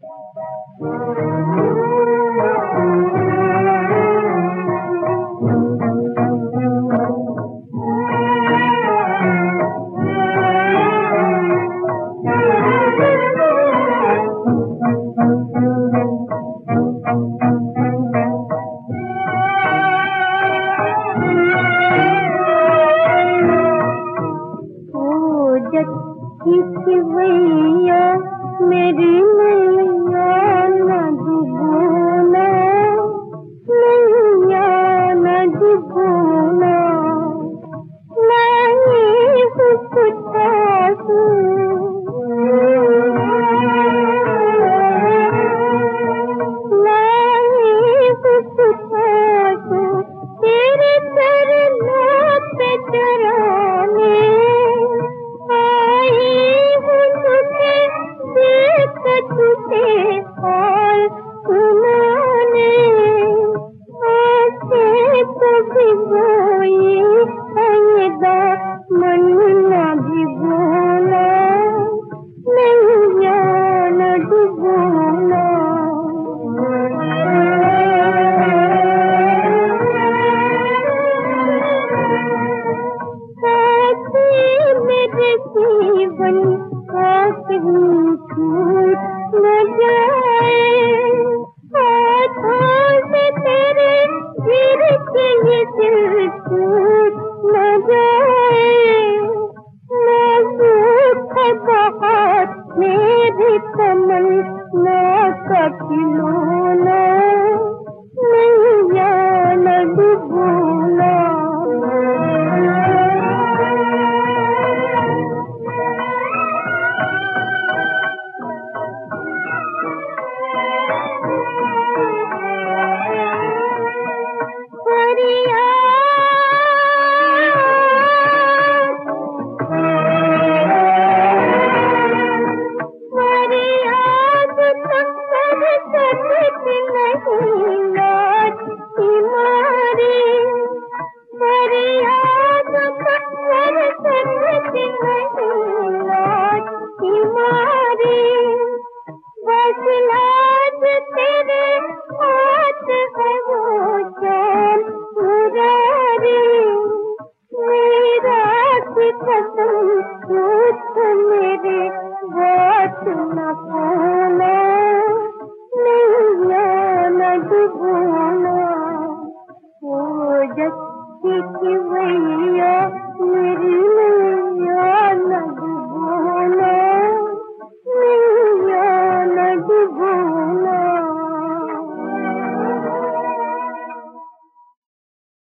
मेरी नैया न डूबना, नैया न डूबना, नहीं कुछ तेरे चरणों पे चराने तुझे हाल सुनाने, ऐसे तो भिगोई है दामन न भिगोना, नैया न डूबना। साथी मेरे जीवन का कहीं छूट न जाए, हाथों से तेरे गिर के ये दिल टूट न जाए। नाजुक है हाथ मेरी तमन्ना का खिलौना, नैया न डूबना। बस